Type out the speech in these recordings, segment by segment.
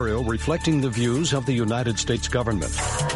reflecting the views of the United States government.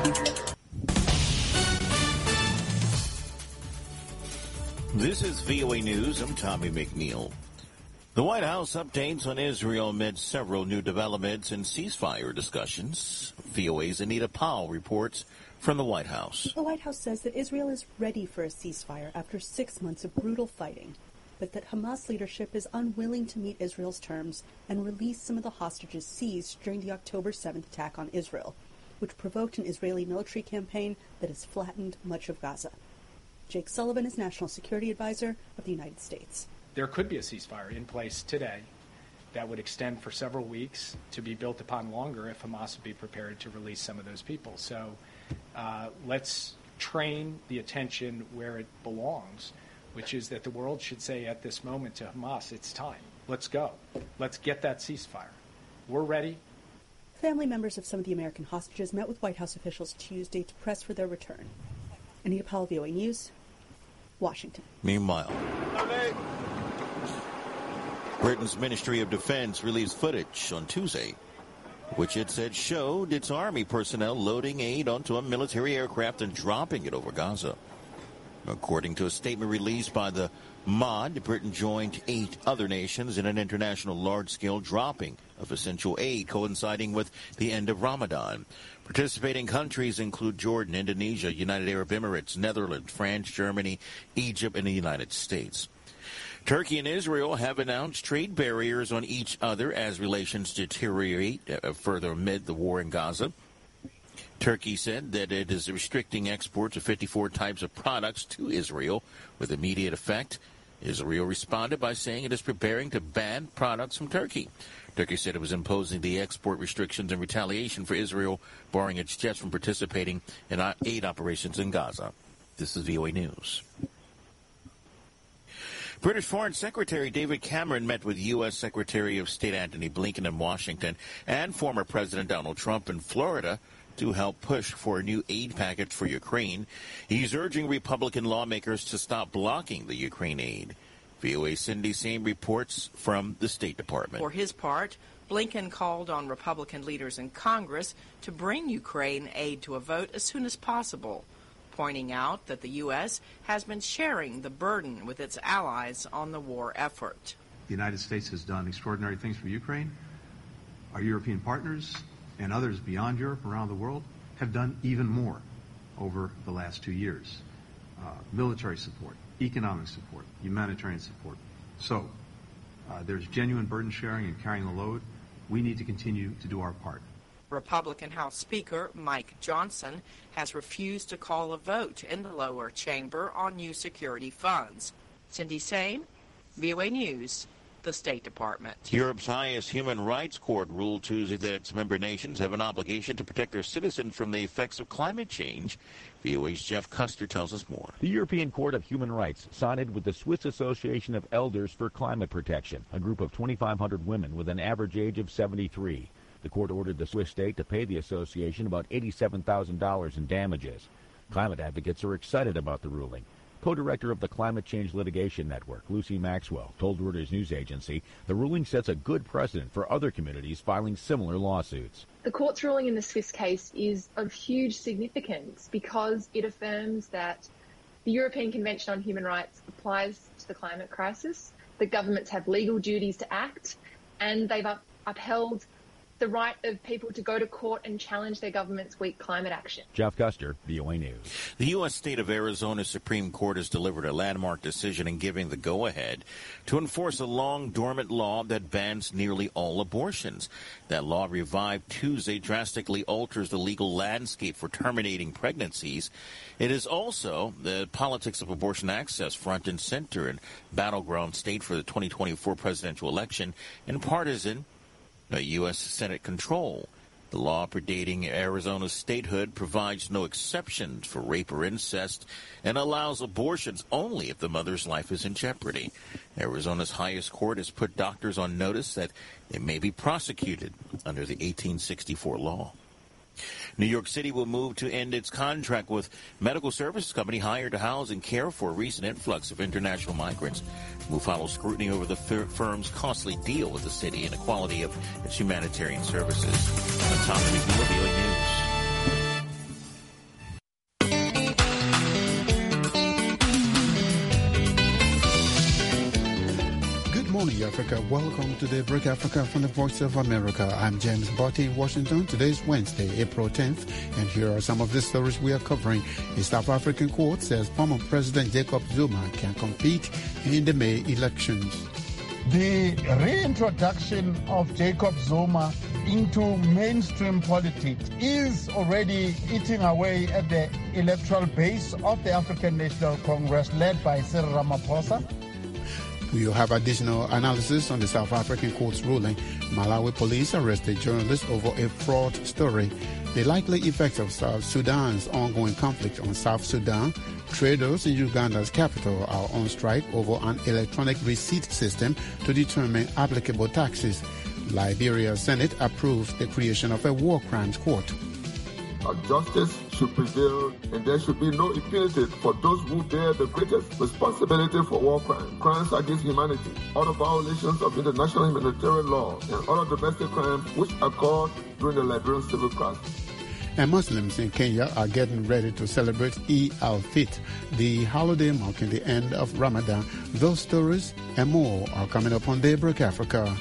This is VOA News. I'm Tommy McNeil. The White House updates on Israel amid several new developments and ceasefire discussions. VOA's Anita Powell reports from the White House. The White House says that Israel is ready for a ceasefire after 6 months of brutal fighting, but that Hamas leadership is unwilling to meet Israel's terms and release some of the hostages seized during the October 7th attack on Israel, which provoked an Israeli military campaign that has flattened much of Gaza. Jake Sullivan is National Security Advisor of the United States. There could be a ceasefire in place today that would extend for several weeks, to be built upon longer if Hamas would be prepared to release some of those people. So let's train the attention where it belongs, which is that the world should say at this moment to Hamas, it's time. Let's go. Let's get that ceasefire. We're ready. Family members of some of the American hostages met with White House officials Tuesday to press for their return. Anita Powell, VOA News, Washington. Meanwhile, Britain's Ministry of Defense released footage on Tuesday, which it said showed its army personnel loading aid onto a military aircraft and dropping it over Gaza. According to a statement released by the MOD, Britain joined 8 other nations in an international large-scale dropping of essential aid coinciding with the end of Ramadan. Participating countries include Jordan, Indonesia, United Arab Emirates, Netherlands, France, Germany, Egypt, and the United States. Turkey and Israel have announced trade barriers on each other as relations deteriorate further amid the war in Gaza. Turkey said that it is restricting exports of 54 types of products to Israel with immediate effect. Israel responded by saying it is preparing to ban products from Turkey. Turkey said it was imposing the export restrictions in retaliation for Israel barring its jets from participating in aid operations in Gaza. This is VOA News. British Foreign Secretary David Cameron met with U.S. Secretary of State Antony Blinken in Washington and former President Donald Trump in Florida to help push for a new aid package for Ukraine. He's urging Republican lawmakers to stop blocking the Ukraine aid. VOA's Cindy Sain reports from the State Department. For his part, Blinken called on Republican leaders in Congress to bring Ukraine aid to a vote as soon as possible, pointing out that the U.S. has been sharing the burden with its allies on the war effort. The United States has done extraordinary things for Ukraine. Our European partners and others beyond Europe around the world have done even more over the last 2 years. Military support, economic support, humanitarian support. So there's genuine burden sharing and carrying the load. We need to continue to do our part. Republican House Speaker Mike Johnson has refused to call a vote in the lower chamber on new security funds. Cindy Sain, VOA News, the State Department. Europe's highest human rights court ruled Tuesday that its member nations have an obligation to protect their citizens from the effects of climate change. VOA's Jeff Custer tells us more. The European Court of Human Rights sided with the Swiss Association of Elders for Climate Protection, a group of 2,500 women with an average age of 73. The court ordered the Swiss state to pay the association about $87,000 in damages. Climate advocates are excited about the ruling. Co-director of the Climate Change Litigation Network, Lucy Maxwell, told Reuters news agency the ruling sets a good precedent for other communities filing similar lawsuits. The court's ruling in the Swiss case is of huge significance because it affirms that the European Convention on Human Rights applies to the climate crisis, that governments have legal duties to act, and they've upheld the right of people to go to court and challenge their government's weak climate action. Jeff Custer, VOA News. The U.S. state of Arizona Supreme Court has delivered a landmark decision in giving the go-ahead to enforce a long-dormant law that bans nearly all abortions. That law, revived Tuesday, drastically alters the legal landscape for terminating pregnancies. It is also the politics of abortion access front and center in battleground state for the 2024 presidential election and partisan U.S. Senate control. The law predating Arizona's statehood provides no exceptions for rape or incest and allows abortions only if the mother's life is in jeopardy. Arizona's highest court has put doctors on notice that they may be prosecuted under the 1864 law. New York City will move to end its contract with medical services company hired to house and care for a recent influx of international migrants. The move follows scrutiny over the firm's costly deal with the city and the quality of its humanitarian services. On top of the revealing news. Good morning, Africa. Welcome to Daybreak Africa from the Voice of America. I'm James Botti in Washington. Today is Wednesday, April 10th, and here are some of the stories we are covering. A South African court says former President Jacob Zuma can compete in the May elections. The reintroduction of Jacob Zuma into mainstream politics is already eating away at the electoral base of the African National Congress led by Cyril Ramaphosa. We'll have additional analysis on the South African court's ruling. Malawi police arrested journalists over a fraud story. The likely effects of South Sudan's ongoing conflict on South Sudan. Traders in Uganda's capital are on strike over an electronic receipt system to determine applicable taxes. Liberia's Senate approved the creation of a war crimes court. Justice should prevail, and there should be no impunity for those who bear the greatest responsibility for war crimes, crimes against humanity, other violations of international humanitarian law, and other domestic crimes which occurred during the Liberian civil crisis. And Muslims in Kenya are getting ready to celebrate Eid al-Fitr, the holiday marking the end of Ramadan. Those stories and more are coming up on Daybreak Africa.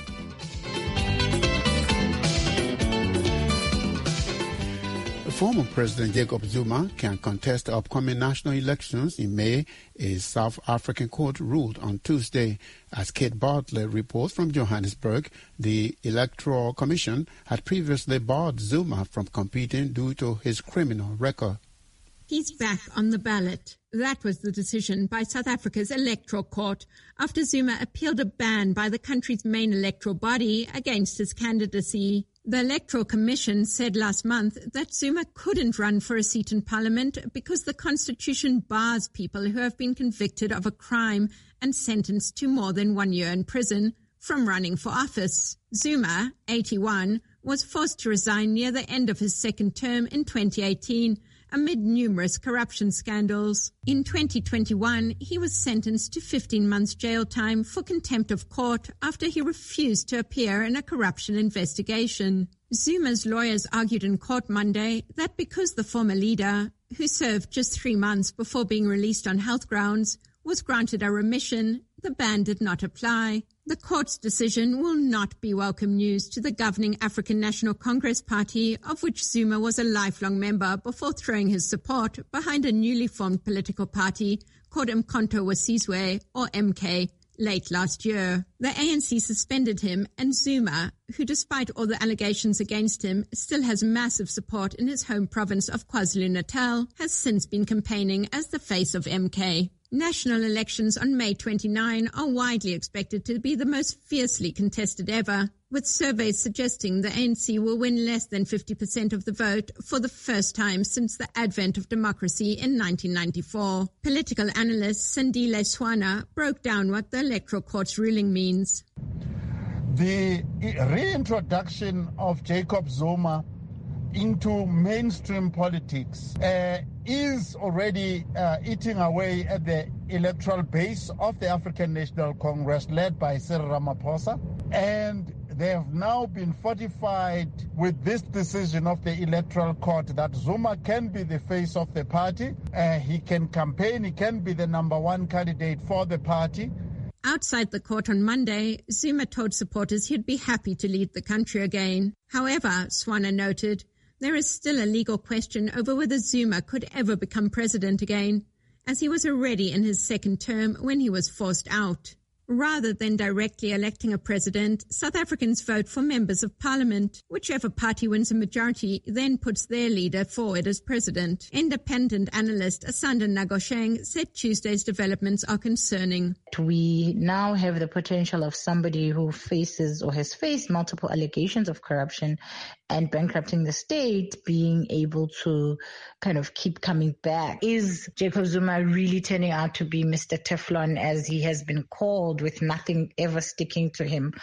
Former President Jacob Zuma can contest the upcoming national elections in May, a South African court ruled on Tuesday. As Kate Bartlett reports from Johannesburg, the Electoral Commission had previously barred Zuma from competing due to his criminal record. He's back on the ballot. That was the decision by South Africa's Electoral Court after Zuma appealed a ban by the country's main electoral body against his candidacy. The Electoral Commission said last month that Zuma couldn't run for a seat in Parliament because the Constitution bars people who have been convicted of a crime and sentenced to more than 1 year in prison from running for office. Zuma, 81, was forced to resign near the end of his second term in 2018 amid numerous corruption scandals. In 2021, he was sentenced to 15 months jail time for contempt of court after he refused to appear in a corruption investigation. Zuma's lawyers argued in court Monday that because the former leader, who served just 3 months before being released on health grounds, was granted a remission, the ban did not apply. The court's decision will not be welcome news to the governing African National Congress Party, of which Zuma was a lifelong member before throwing his support behind a newly formed political party called Umkhonto weSizwe, or MK, late last year. The ANC suspended him, and Zuma, who despite all the allegations against him still has massive support in his home province of KwaZulu-Natal, has since been campaigning as the face of MK. National elections on May 29 are widely expected to be the most fiercely contested ever, with surveys suggesting the ANC will win less than 50% of the vote for the first time since the advent of democracy in 1994. Political analyst Sandile Swana broke down what the Electoral Court's ruling means. The reintroduction of Jacob Zuma into mainstream politics is already eating away at the electoral base of the African National Congress led by Cyril Ramaphosa. And they have now been fortified with this decision of the Electoral Court that Zuma can be the face of the party. He can campaign, he can be the number one candidate for the party. Outside the court on Monday, Zuma told supporters he'd be happy to lead the country again. However, Swana noted, there is still a legal question over whether Zuma could ever become president again, as he was already in his second term when he was forced out. Rather than directly electing a president, South Africans vote for members of parliament. Whichever party wins a majority then puts their leader forward as president. Independent analyst Asanda Nagosheng said Tuesday's developments are concerning. We now have the potential of somebody who faces or has faced multiple allegations of corruption and bankrupting the state being able to kind of keep coming back. Is Jacob Zuma really turning out to be Mr. Teflon, as he has been called, with nothing ever sticking to him?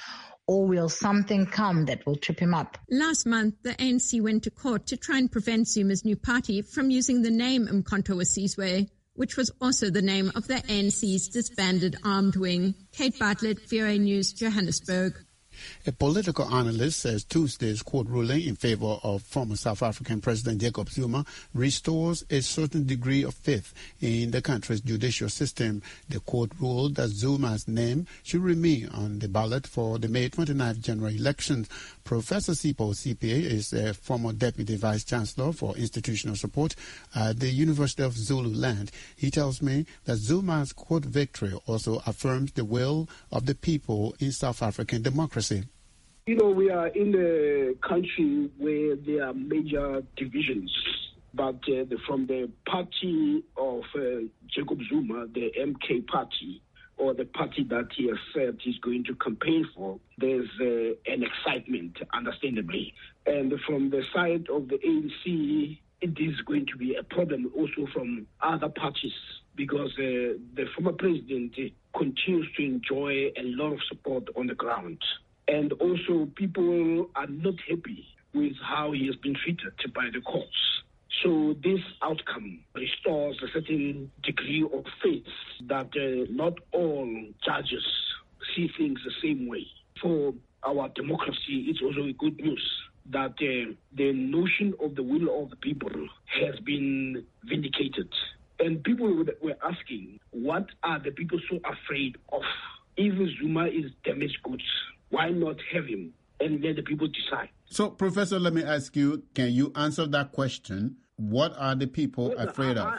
or will something come that will trip him up? Last month, the ANC went to court to try and prevent Zuma's new party from using the name Umkhonto we Sizwe, which was also the name of the ANC's disbanded armed wing. Kate Bartlett, VOA News, Johannesburg. A political analyst says Tuesday's court ruling in favor of former South African President Jacob Zuma restores a certain degree of faith in the country's judicial system. The court ruled that Zuma's name should remain on the ballot for the May 29th general elections. Professor Sipho Sipe is a former Deputy Vice Chancellor for Institutional Support at the University of Zululand. He tells me that Zuma's court victory also affirms the will of the people in South African democracy. You know, we are in a country where there are major divisions, but from the party of Jacob Zuma, the MK party, or the party that he has said he's going to campaign for, there's an excitement, understandably. And from the side of the ANC, it is going to be a problem also from other parties, because the former president continues to enjoy a lot of support on the ground. And also, people are not happy with how he has been treated by the courts. So this outcome restores a certain degree of faith that not all judges see things the same way. For our democracy, it's also good news that the notion of the will of the people has been vindicated. And people were asking, what are the people so afraid of? If Zuma is damaged goods, why not have him and let the people decide? So, Professor, let me ask you, can you answer that question? What are the people afraid of?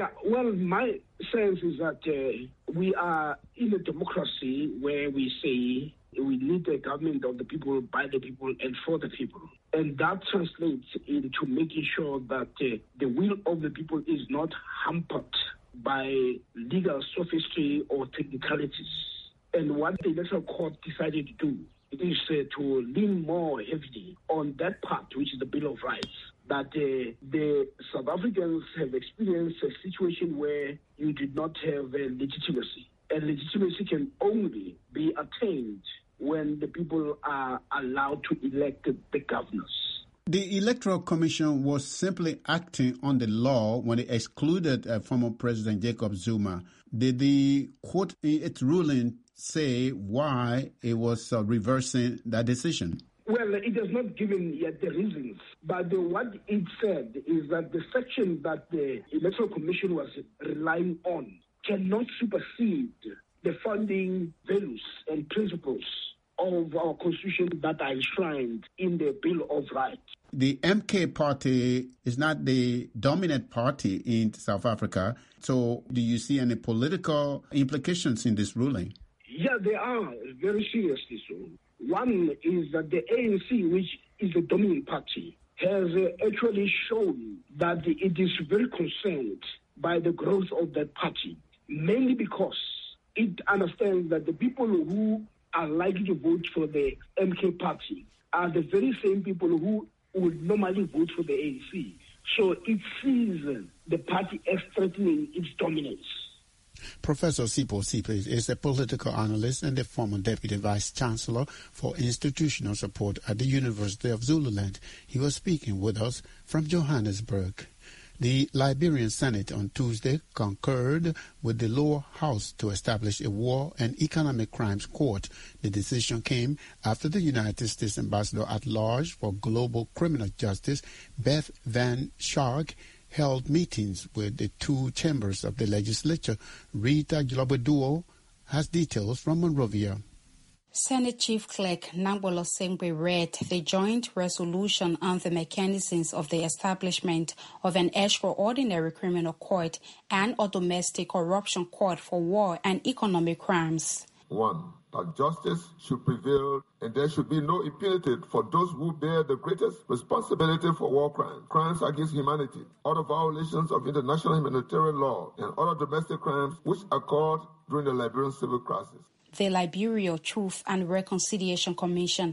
My sense is that we are in a democracy where we say we need a government of the people, by the people, and for the people. And that translates into making sure that the will of the people is not hampered by legal sophistry or technicalities. And what the Electoral Court decided to do is to lean more heavily on that part, which is the Bill of Rights, that the South Africans have experienced a situation where you did not have legitimacy. And legitimacy can only be attained when the people are allowed to elect the governors. The Electoral Commission was simply acting on the law when it excluded former President Jacob Zuma. Did the court in its ruling say why it was reversing that decision? Well, it has not given yet the reasons, but what it said is that the section that the Electoral Commission was relying on cannot supersede the founding values and principles of our Constitution that are enshrined in the Bill of Rights. The MK party is not the dominant party in South Africa, so do you see any political implications in this ruling? Yeah, there are, very seriously so. One is that the ANC, which is the dominant party, has actually shown that it is very concerned by the growth of that party, mainly because it understands that the people who are likely to vote for the MK party are the very same people who would normally vote for the ANC. So it sees the party as threatening its dominance. Professor Sipho Sipe is a political analyst and the former Deputy Vice Chancellor for Institutional Support at the University of Zululand. He was speaking with us from Johannesburg. The Liberian Senate on Tuesday concurred with the lower house to establish a war and economic crimes court. The decision came after the United States Ambassador at Large for Global Criminal Justice, Beth Van Schaik, held meetings with the two chambers of the legislature. Rita Globoduo has details from Monrovia. Senate Chief Clerk Nambolo Sengwe read the joint resolution on the mechanisms of the establishment of an extraordinary criminal court and a domestic corruption court for war and economic crimes. 1. That justice should prevail and there should be no impunity for those who bear the greatest responsibility for war crimes, crimes against humanity, other violations of international humanitarian law, and other domestic crimes which occurred during the Liberian civil crisis. The Liberia Truth and Reconciliation Commission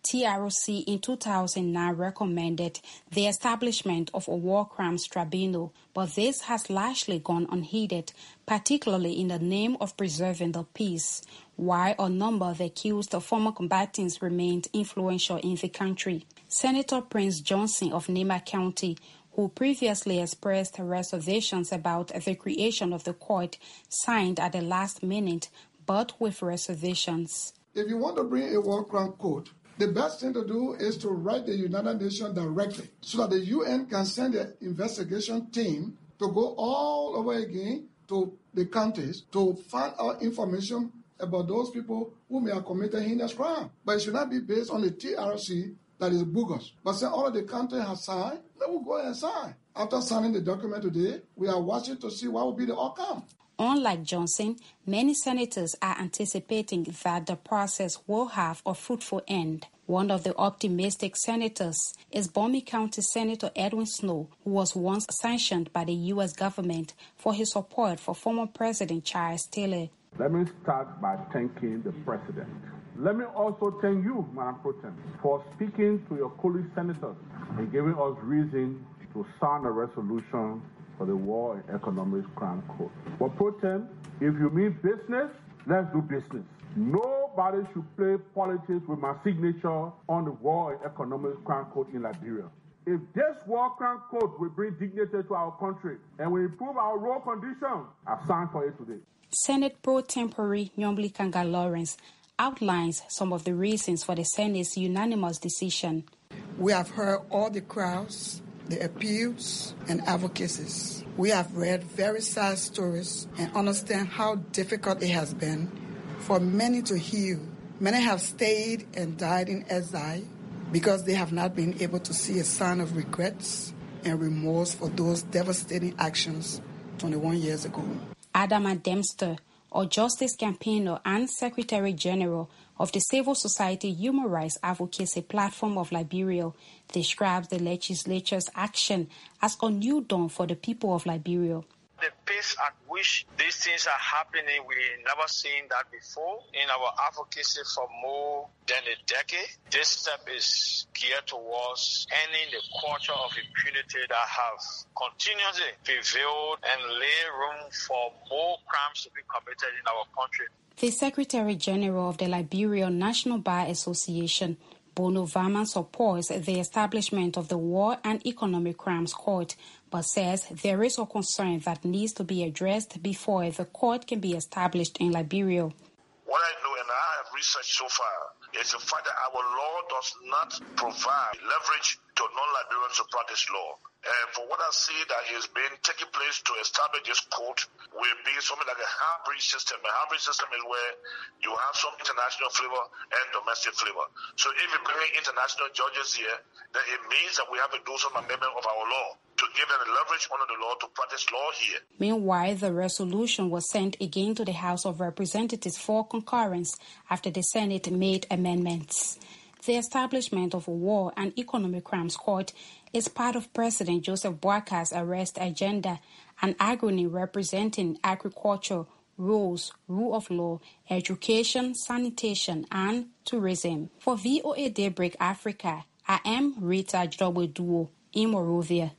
TRC in 2009 recommended the establishment of a war crimes tribunal, but this has largely gone unheeded, particularly in the name of preserving the peace, while a number of accused former combatants remained influential in the country. Senator Prince Johnson of Nema County, who previously expressed reservations about the creation of the court, signed at the last minute, but with reservations. If you want to bring a war crime court, the best thing to do is to write the United Nations directly so that the UN can send an investigation team to go all over again to the countries to find out information about those people who may have committed heinous crime. But it should not be based on the TRC that is bogus. But since all of the countries have signed, they will go ahead and sign. After signing the document today, we are watching to see what will be the outcome. Unlike Johnson, many senators are anticipating that the process will have a fruitful end. One of the optimistic senators is Bomi County Senator Edwin Snow, who was once sanctioned by the U.S. government for his support for former President Charles Taylor. Let me start by thanking the President. Let me also thank you, Madam Pro Tem, for speaking to your colleague senators and giving us reason to sign a resolution for the War and Economic Crime Court. But Pro Tem, if you mean business, let's do business. Nobody should play politics with my signature on the War and Economic Crime Court in Liberia. If this War Crime Court will bring dignity to our country and will improve our raw conditions, I sign for it today. Senate Pro Tempore Nyombli Kanga Lawrence outlines some of the reasons for the Senate's unanimous decision. We have heard all the crowds, the appeals, and advocacies. We have read very sad stories and understand how difficult it has been for many to heal. Many have stayed and died in exile because they have not been able to see a sign of regrets and remorse for those devastating actions 21 years ago. Adama Dempster, a justice campaigner and Secretary General of the Civil Society Human Rights Advocacy Platform of Liberia, describes the legislature's action as a new dawn for the people of Liberia. The pace at which these things are happening, we never seen that before. In our advocacy for more than a decade, this step is geared towards ending the culture of impunity that have continuously prevailed and lay room for more crimes to be committed in our country. The Secretary General of the Liberian National Bar Association, Bono Varman, supports the establishment of the War and Economic Crimes Court, but says there is a concern that needs to be addressed before the court can be established in Liberia. What I know and I have researched so far is the fact that our law does not provide leverage to non-Liberians to practice law. And for what I see that is being taking place to establish this court will be something like a hybrid system. A hybrid system is where you have some international flavor and domestic flavor. So if you bring international judges here, then it means that we have to do some amendment of our law to give them the leverage under the law to practice law here. Meanwhile, the resolution was sent again to the House of Representatives for concurrence after the Senate made amendments. The establishment of a War and Economic Crimes Court is part of President Joseph Boakar's arrest agenda, an acronym representing agriculture, rules, rule of law, education, sanitation, and tourism. For VOA Daybreak Africa, I am Rita Joboduo in Monrovia.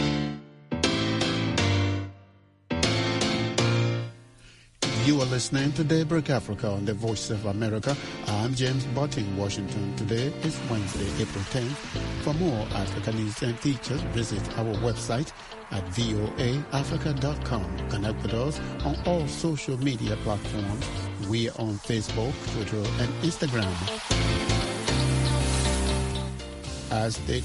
You are listening to Daybreak Africa on the Voice of America. I'm James Bott in Washington. Today is Wednesday, April 10th. For more African news and features, visit our website at voaafrica.com. Connect with us on all social media platforms. We are on Facebook, Twitter, and Instagram. As the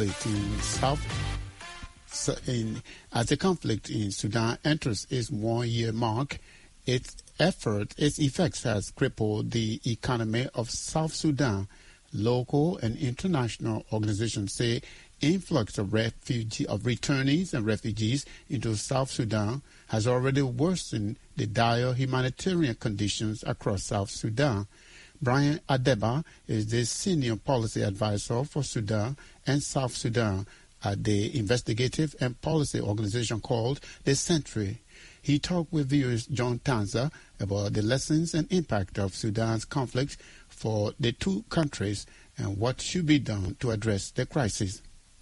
conflict in Sudan enters its 1 year mark, its effects has crippled the economy of South Sudan. Local and international organizations say influx of returnees and refugees into South Sudan has already worsened the dire humanitarian conditions across South Sudan. Brian Adeba is the senior policy advisor for Sudan and South Sudan at the investigative and policy organization called The Sentry. He talked with viewers John Tanza about the lessons and impact of Sudan's conflict for the two countries and what should be done to address the crisis.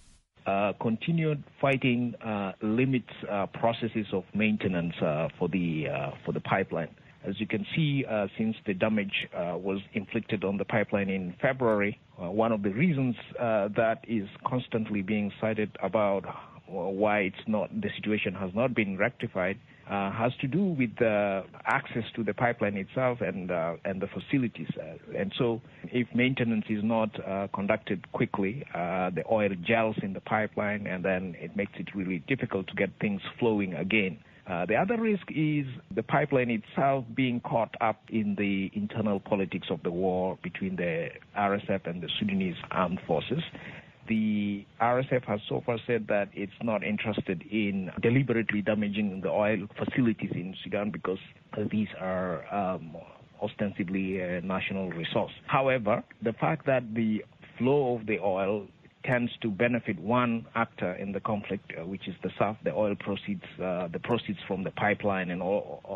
Continued fighting limits processes of maintenance for the pipeline. As you can see, since the damage was inflicted on the pipeline in February, one of the reasons that is constantly being cited about why the situation has not been rectified has to do with access to the pipeline itself and the facilities. And so if maintenance is not conducted quickly, the oil gels in the pipeline, and then it makes it really difficult to get things flowing again. The other risk is the pipeline itself being caught up in the internal politics of the war between the RSF and the Sudanese armed forces. The RSF has so far said that it's not interested in deliberately damaging the oil facilities in Sudan because these are ostensibly a national resource. However, the fact that the flow of the oil tends to benefit one actor in the conflict, which is the SAF, the oil proceeds, the proceeds from the pipeline and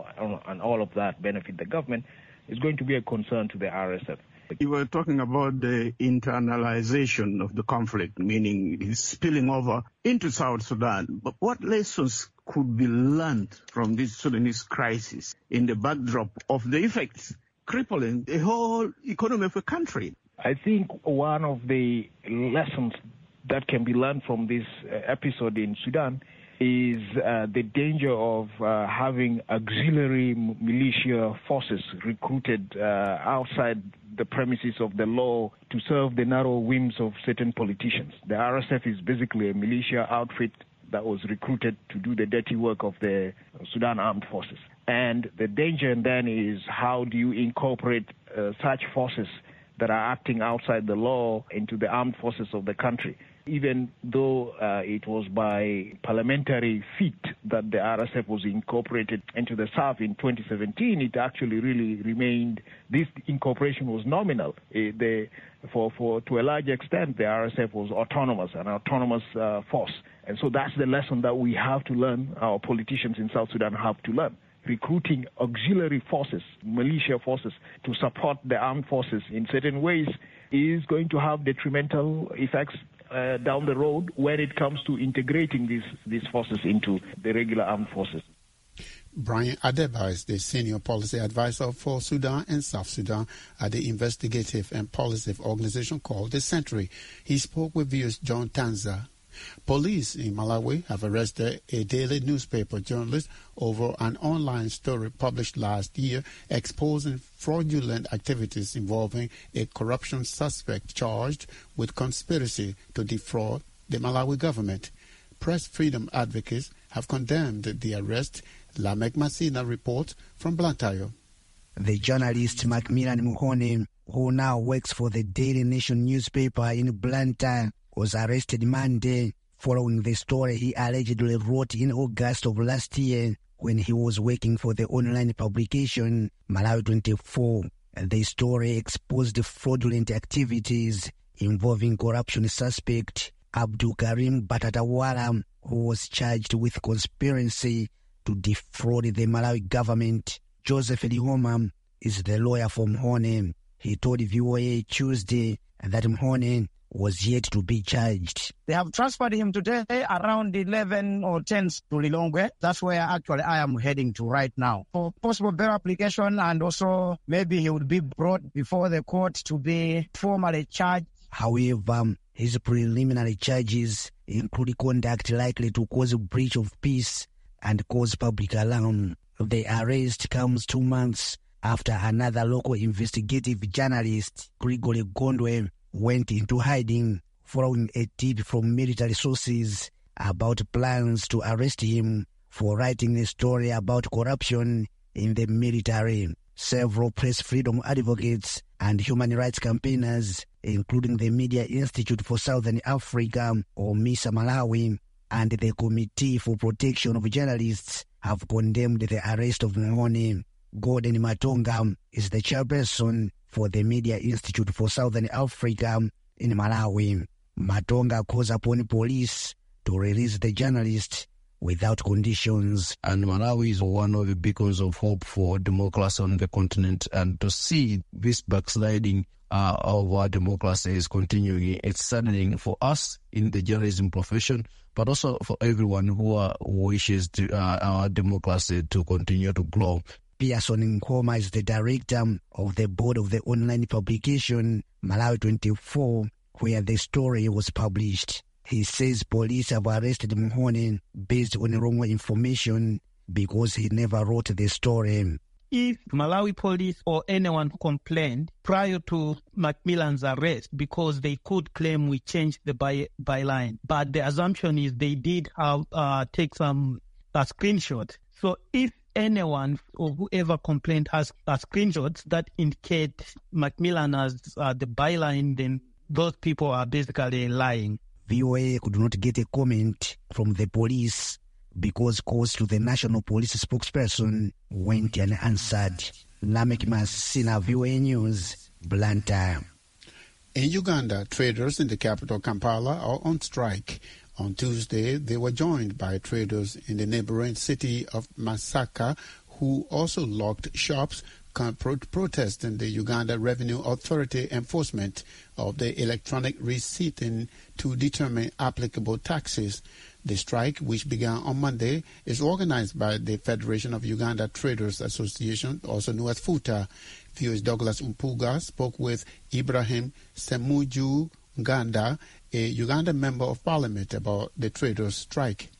all of that benefit the government, is going to be a concern to the RSF. You were talking about the internalization of the conflict, meaning it's spilling over into South Sudan. But what lessons could be learned from this Sudanese crisis in the backdrop of the effects crippling the whole economy of a country? I think one of the lessons that can be learned from this episode in Sudan is the danger of having auxiliary militia forces recruited outside the premises of the law to serve the narrow whims of certain politicians. The RSF is basically a militia outfit that was recruited to do the dirty work of the Sudan armed forces. And the danger then is, how do you incorporate such forces that are acting outside the law into the armed forces of the country? Even though it was by parliamentary feat that the RSF was incorporated into the SAF in 2017, it actually really remained, this incorporation was nominal. To a large extent, the RSF was an autonomous force. And so that's the lesson that we have to learn, our politicians in South Sudan have to learn. Recruiting auxiliary forces, militia forces, to support the armed forces in certain ways is going to have detrimental effects down the road when it comes to integrating these forces into the regular armed forces. Brian Adeba is the Senior Policy Advisor for Sudan and South Sudan at the investigative and policy organization called The Century. He spoke with viewers John Tanza. Police in Malawi have arrested a daily newspaper journalist over an online story published last year exposing fraudulent activities involving a corruption suspect charged with conspiracy to defraud the Malawi government. Press freedom advocates have condemned the arrest. Lamek Masina reports from Blantyre. The journalist Macmillan Muhone, who now works for the Daily Nation newspaper in Blantyre, was arrested Monday following the story he allegedly wrote in August of last year when he was working for the online publication Malawi 24. The story exposed fraudulent activities involving corruption suspect Abdul Karim Batatawala, who was charged with conspiracy to defraud the Malawi government. Joseph Lihoma is the lawyer for Mhone. He told VOA Tuesday that Mhone was yet to be charged. They have transferred him today around 11 or 10 to Lilongwe. That's where actually I am heading to right now for possible bail application, and also maybe he would be brought before the court to be formally charged. However, his preliminary charges include conduct likely to cause a breach of peace and cause public alarm. The arrest comes 2 months after another local investigative journalist, Gregory Gondwe, went into hiding following a tip from military sources about plans to arrest him for writing a story about corruption in the military. Several press freedom advocates and human rights campaigners, including the Media Institute for Southern Africa, or MISA Malawi, and the Committee for Protection of Journalists, have condemned the arrest of Mhone. Gordon Matonga is the chairperson for the Media Institute for Southern Africa in Malawi. Matonga calls upon police to release the journalist without conditions. And Malawi is one of the beacons of hope for democracy on the continent, and to see this backsliding of our democracy is continuing, it's saddening for us in the journalism profession, but also for everyone who wishes to our democracy to continue to grow. Pearson Nkoma is the director of the board of the online publication Malawi 24, where the story was published. He says police have arrested Muhone based on wrong information because he never wrote the story. If Malawi police or anyone complained prior to Macmillan's arrest, because they could claim we changed the byline, but the assumption is they did take some screenshots. So if anyone or whoever complained has screenshots that indicate Macmillan as the byline, then those people are basically lying. VOA could not get a comment from the police because calls to the National Police spokesperson went unanswered. Lamek Masina, VOA News, Blantyre. In Uganda, traders in the capital Kampala are on strike. On Tuesday, they were joined by traders in the neighboring city of Masaka, who also locked shops protesting the Uganda Revenue Authority enforcement of the electronic receipting to determine applicable taxes. The strike, which began on Monday, is organized by the Federation of Uganda Traders Association, also known as FUTA. VOA's Douglas Umpuga spoke with Ibrahim Semuju Nganda, a Uganda member of parliament, about the traders' strike.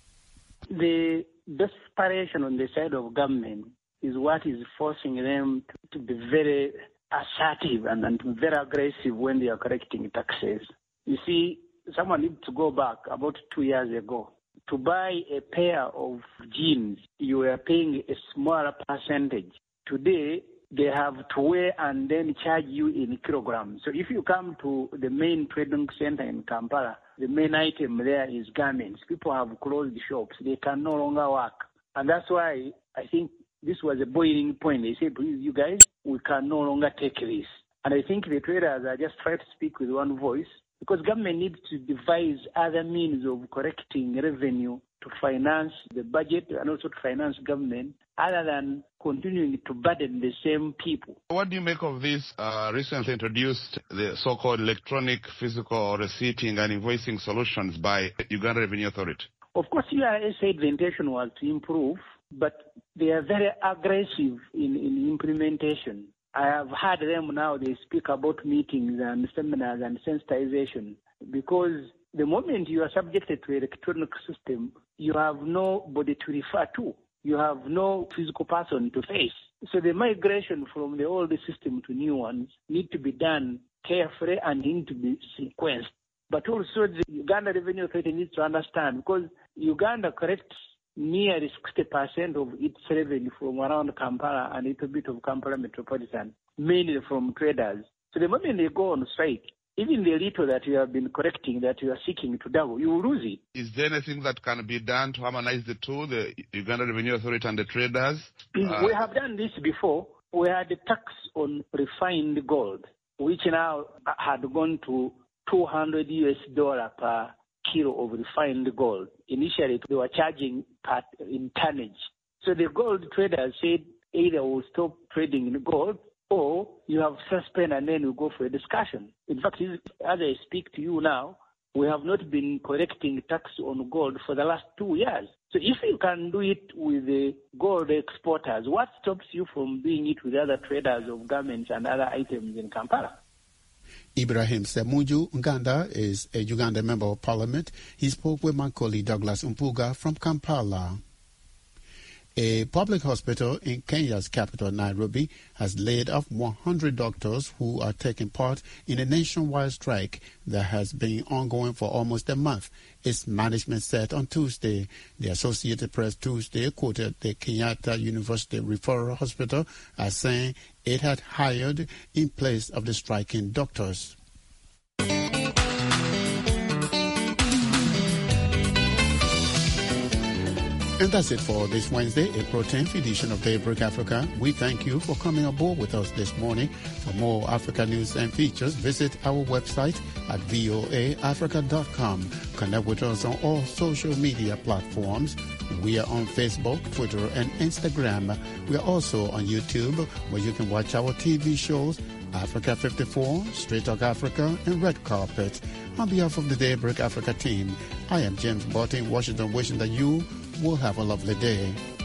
The desperation on the side of government is what is forcing them to be very assertive and very aggressive when they are collecting taxes. You see, someone needs to go back about 2 years ago. To buy a pair of jeans, you were paying a smaller percentage. Today, they have to weigh and then charge you in kilograms. So if you come to the main trading center in Kampala, the main item there is garments. People have closed shops. They can no longer work. And that's why I think this was a boiling point. They say, please, you guys, we can no longer take this. And I think the traders are just trying to speak with one voice, because government needs to devise other means of collecting revenue to finance the budget and also to finance government, other than continuing to burden the same people. What do you make of this recently introduced, the so-called electronic physical receipting and invoicing solutions by Uganda Revenue Authority? Of course, URA said the intention was to improve, but they are very aggressive in implementation. I have heard them now, they speak about meetings and seminars and sensitization, because the moment you are subjected to electronic system, you have nobody to refer to. You have no physical person to face. So the migration from the old system to new ones need to be done carefully and need to be sequenced. But also the Uganda Revenue Authority needs to understand, because Uganda collects nearly 60% of its revenue from around Kampala and a little bit of Kampala Metropolitan, mainly from traders. So the moment they go on strike, even the little that you have been collecting, that you are seeking to double, you will lose it. Is there anything that can be done to harmonize the two, the Uganda Revenue Authority and the traders? We have done this before. We had a tax on refined gold, which now had gone to $200 per kilo of refined gold. Initially, they were charging in tonnage. So the gold traders said either we'll stop trading in gold or you have suspend and then we go for a discussion. In fact, as I speak to you now, we have not been collecting tax on gold for the last 2 years. So if you can do it with the gold exporters, what stops you from doing it with other traders of garments and other items in Kampala? Ibrahim Semuju Nganda is a Uganda member of parliament. He spoke with my colleague Douglas Umpuga from Kampala. A public hospital in Kenya's capital, Nairobi, has laid off 100 doctors who are taking part in a nationwide strike that has been ongoing for almost a month. Its management said on Tuesday. The Associated Press Tuesday quoted the Kenyatta University Referral Hospital as saying it had hired in place of the striking doctors. And that's it for this Wednesday, April 10th edition of Daybreak Africa. We thank you for coming aboard with us this morning. For more Africa news and features, visit our website at voaafrica.com. Connect with us on all social media platforms. We are on Facebook, Twitter, and Instagram. We are also on YouTube, where you can watch our TV shows, Africa 54, Straight Talk Africa, and Red Carpet. On behalf of the Daybreak Africa team, I am James Barton in Washington, wishing that you will have a lovely day.